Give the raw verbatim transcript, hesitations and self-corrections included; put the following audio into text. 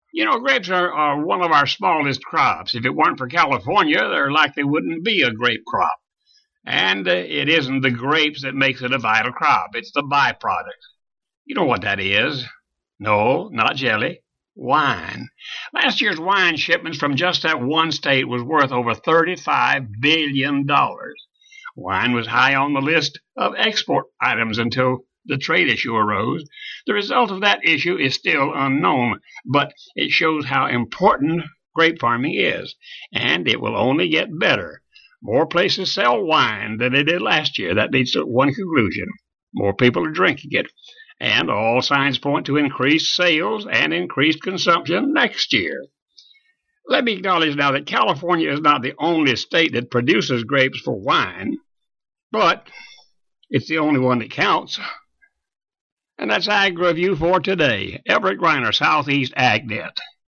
You know, grapes are, are one of our smallest crops. If it weren't for California, there likely wouldn't be a grape crop. And uh, it isn't the grapes that makes it a vital crop. It's the byproduct. You know what that is. No, not jelly. Wine. Last year's wine shipments from just that one state was worth over thirty-five billion dollars. Wine was high on the list of export items until the trade issue arose. The result of that issue is still unknown, but it shows how important grape farming is, and it will only get better. More places sell wine than they did last year. That leads to one conclusion. More people are drinking it, and all signs point to increased sales and increased consumption next year. Let me acknowledge now that California is not the only state that produces grapes for wine, but it's the only one that counts. And that's Ag Review for today. Everett Griner, Southeast AgNet.